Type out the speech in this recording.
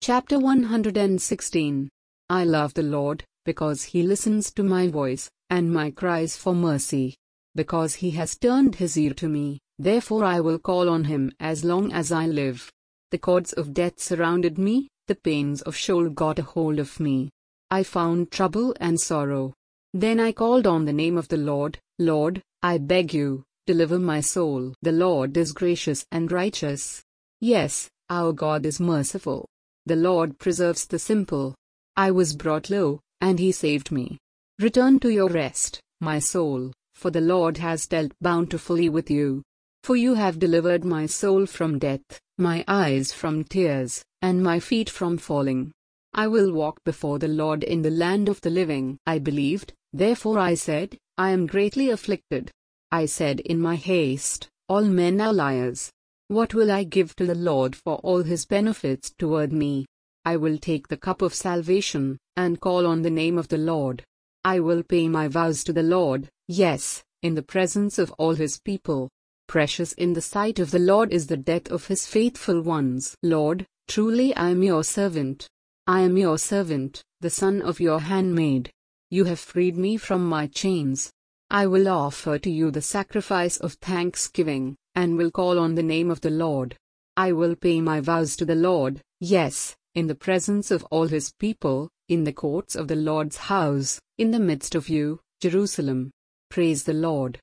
Chapter 116. I love the Lord, because He listens to my voice, and my cries for mercy. Because He has turned His ear to me, therefore I will call on Him as long as I live. The cords of death surrounded me, the pains of Sheol got a hold of me. I found trouble and sorrow. Then I called on the name of the Lord. Lord, I beg you, deliver my soul. The Lord is gracious and righteous. Yes, our God is merciful. The Lord preserves the simple. I was brought low, and He saved me. Return to your rest, my soul, for the Lord has dealt bountifully with you. For you have delivered my soul from death, my eyes from tears, and my feet from falling. I will walk before the Lord in the land of the living. I believed, therefore I said, I am greatly afflicted. I said in my haste, all men are liars. What will I give to the Lord for all His benefits toward me? I will take the cup of salvation, and call on the name of the Lord. I will pay my vows to the Lord, yes, in the presence of all His people. Precious in the sight of the Lord is the death of His faithful ones. Lord, truly I am your servant. I am your servant, the son of your handmaid. You have freed me from my chains. I will offer to you the sacrifice of thanksgiving, and will call on the name of the Lord. I will pay my vows to the Lord, yes, in the presence of all His people, in the courts of the Lord's house, in the midst of you, Jerusalem. Praise the Lord.